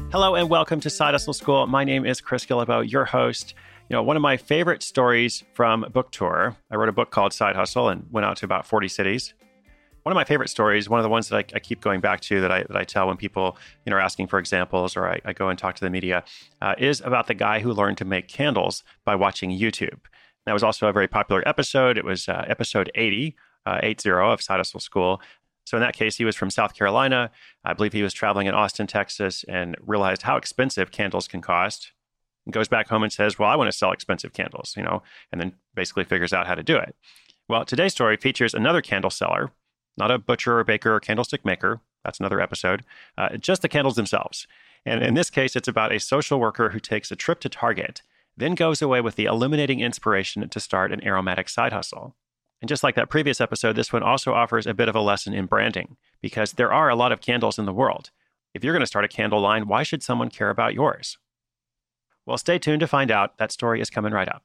Hello and welcome to Side Hustle School. My name is Chris Guillebeau, your host. One of my favorite stories from book tour, I wrote a book called Side Hustle and went out to about 40 cities. One of my favorite stories, one of the ones that I keep going back to that I tell when people are asking for examples or I go and talk to the media, is about the guy who learned to make candles by watching YouTube. That was also a very popular episode. It was episode 80 of Side Hustle School. So in that case, he was from South Carolina. I believe he was traveling in Austin, Texas, and realized how expensive candles can cost. And goes back home and says, well, I want to sell expensive candles, and then basically figures out how to do it. Well, today's story features another candle seller, not a butcher or baker or candlestick maker. That's another episode. Just the candles themselves. And in this case, it's about a social worker who takes a trip to Target, then goes away with the illuminating inspiration to start an aromatic side hustle. And just like that previous episode, this one also offers a bit of a lesson in branding, because there are a lot of candles in the world. If you're going to start a candle line, why should someone care about yours? Well, stay tuned to find out. That story is coming right up.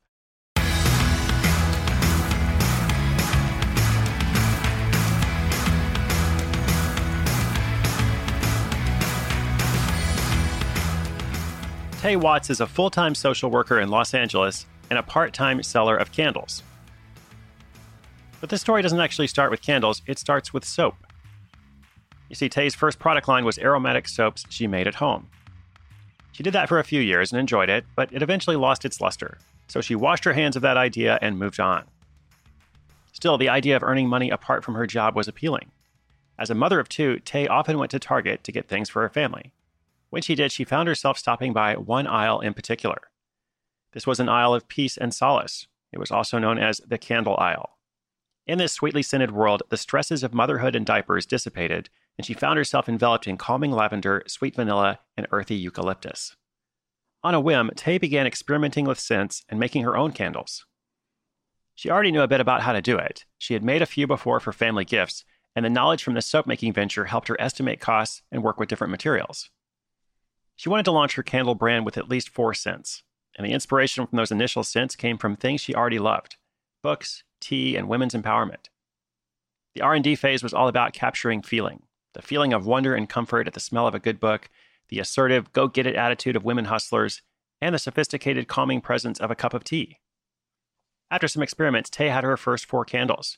Tay Watts is a full-time social worker in Los Angeles and a part-time seller of candles. But this story doesn't actually start with candles, it starts with soap. You see, Tay's first product line was aromatic soaps she made at home. She did that for a few years and enjoyed it, but it eventually lost its luster. So she washed her hands of that idea and moved on. Still, the idea of earning money apart from her job was appealing. As a mother of two, Tay often went to Target to get things for her family. When she did, she found herself stopping by one aisle in particular. This was an aisle of peace and solace. It was also known as the candle aisle. In this sweetly scented world, the stresses of motherhood and diapers dissipated, and she found herself enveloped in calming lavender, sweet vanilla, and earthy eucalyptus. On a whim, Tay began experimenting with scents and making her own candles. She already knew a bit about how to do it. She had made a few before for family gifts, and the knowledge from the soap-making venture helped her estimate costs and work with different materials. She wanted to launch her candle brand with at least 4 scents, and the inspiration from those initial scents came from things she already loved: books, tea, and women's empowerment. The R&D phase was all about capturing feeling, the feeling of wonder and comfort at the smell of a good book, the assertive, go-get-it attitude of women hustlers, and the sophisticated, calming presence of a cup of tea. After some experiments, Tay had her first 4 candles,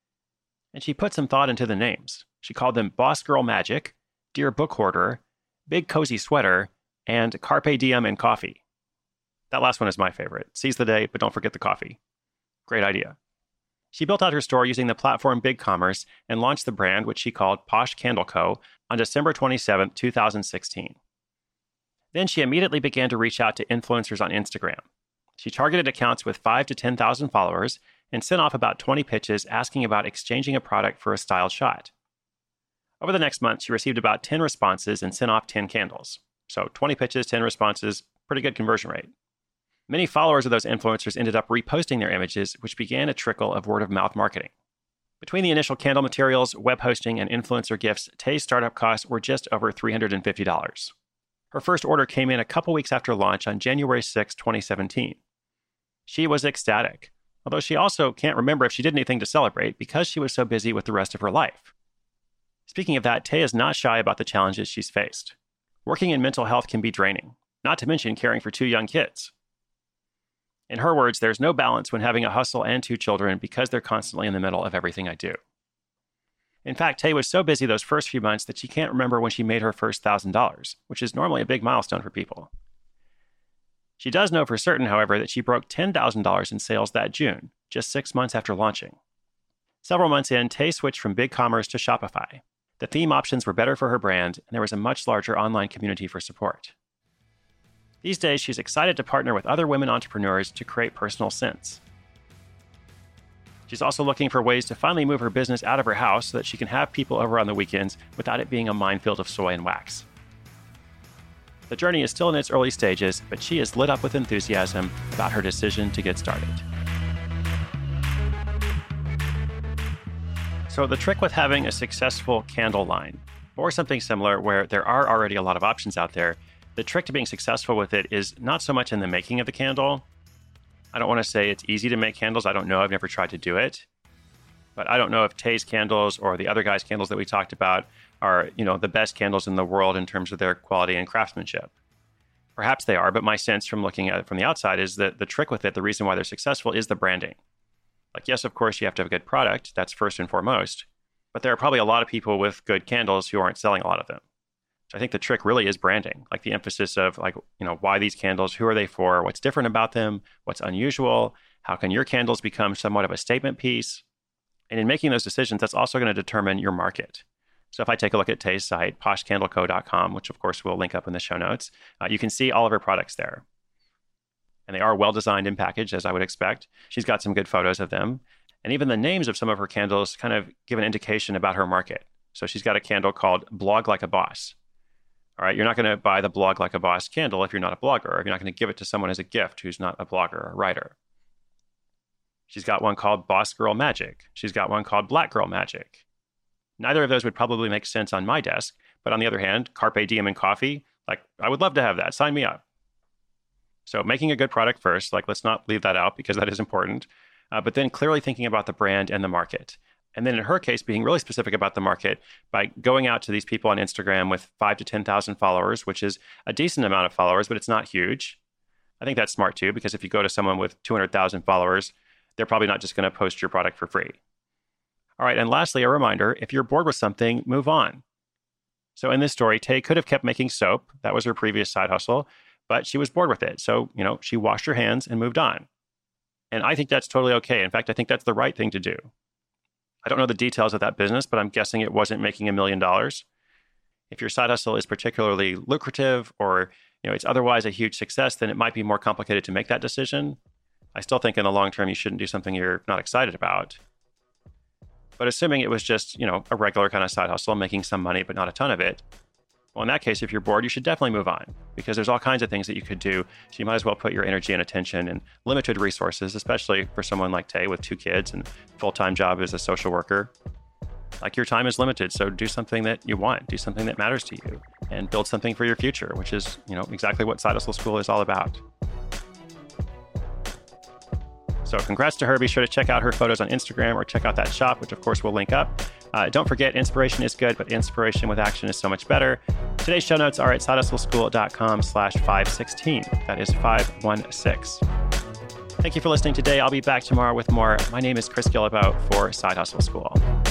and she put some thought into the names. She called them Boss Girl Magic, Dear Book Hoarder, Big Cozy Sweater, and Carpe Diem and Coffee. That last one is my favorite. Seize the day, but don't forget the coffee. Great idea. She built out her store using the platform BigCommerce and launched the brand, which she called Posh Candle Co., on December 27, 2016. Then she immediately began to reach out to influencers on Instagram. She targeted accounts with 5,000 to 10,000 followers and sent off about 20 pitches asking about exchanging a product for a styled shot. Over the next month, she received about 10 responses and sent off 10 candles. So 20 pitches, 10 responses, pretty good conversion rate. Many followers of those influencers ended up reposting their images, which began a trickle of word-of-mouth marketing. Between the initial candle materials, web hosting, and influencer gifts, Tay's startup costs were just over $350. Her first order came in a couple weeks after launch on January 6, 2017. She was ecstatic, although she also can't remember if she did anything to celebrate because she was so busy with the rest of her life. Speaking of that, Tay is not shy about the challenges she's faced. Working in mental health can be draining, not to mention caring for 2 young kids. In her words, there's no balance when having a hustle and 2 children because they're constantly in the middle of everything I do. In fact, Tay was so busy those first few months that she can't remember when she made her first $1,000, which is normally a big milestone for people. She does know for certain, however, that she broke $10,000 in sales that June, just 6 months after launching. Several months in, Tay switched from BigCommerce to Shopify. The theme options were better for her brand, and there was a much larger online community for support. These days, she's excited to partner with other women entrepreneurs to create personal scents. She's also looking for ways to finally move her business out of her house so that she can have people over on the weekends without it being a minefield of soy and wax. The journey is still in its early stages, but she is lit up with enthusiasm about her decision to get started. So the trick with having a successful candle line, or something similar where there are already a lot of options out there, the trick to being successful with it is not so much in the making of the candle. I don't want to say it's easy to make candles. I don't know. I've never tried to do it. But I don't know if Tay's candles or the other guy's candles that we talked about are, the best candles in the world in terms of their quality and craftsmanship. Perhaps they are, but my sense from looking at it from the outside is that the trick with it, the reason why they're successful is the branding. Like, yes, of course, you have to have a good product. That's first and foremost. But there are probably a lot of people with good candles who aren't selling a lot of them. So I think the trick really is branding, like the emphasis of why these candles, who are they for, what's different about them, what's unusual, how can your candles become somewhat of a statement piece? And in making those decisions, that's also going to determine your market. So if I take a look at Tay's site, poshcandleco.com, which of course we'll link up in the show notes, you can see all of her products there. And they are well designed and packaged, as I would expect. She's got some good photos of them. And even the names of some of her candles kind of give an indication about her market. So she's got a candle called Blog Like a Boss. All right, you're not going to buy the Blog Like a Boss candle if you're not a blogger, or if you're not going to give it to someone as a gift who's not a blogger or a writer. She's got one called Boss Girl Magic. She's got one called Black Girl Magic. Neither of those would probably make sense on my desk. But on the other hand, Carpe Diem and coffee, I would love to have that. Sign me up. So making a good product first, let's not leave that out because that is important. But then clearly thinking about the brand and the market. And then in her case, being really specific about the market by going out to these people on Instagram with 5,000 to 10,000 followers, which is a decent amount of followers, but it's not huge. I think that's smart too, because if you go to someone with 200,000 followers, they're probably not just going to post your product for free. All right, and lastly, a reminder, if you're bored with something, move on. So in this story, Tay could have kept making soap. That was her previous side hustle, but she was bored with it. So, she washed her hands and moved on. And I think that's totally okay. In fact, I think that's the right thing to do. I don't know the details of that business, but I'm guessing it wasn't making $1 million. If your side hustle is particularly lucrative or, it's otherwise a huge success, then it might be more complicated to make that decision. I still think in the long term, you shouldn't do something you're not excited about. But assuming it was just, a regular kind of side hustle, making some money, but not a ton of it. Well, in that case, if you're bored, you should definitely move on because there's all kinds of things that you could do. So you might as well put your energy and attention and limited resources, especially for someone like Tay with 2 kids and full-time job as a social worker. Your time is limited. So do something that you want, do something that matters to you and build something for your future, which is, exactly what Side Hustle School is all about. So congrats to her. Be sure to check out her photos on Instagram or check out that shop, which of course we'll link up. Don't forget, inspiration is good, but inspiration with action is so much better. Today's show notes are at sidehustleschool.com/516. That is 516. Thank you for listening today. I'll be back tomorrow with more. My name is Chris Guillebeau for Side Hustle School.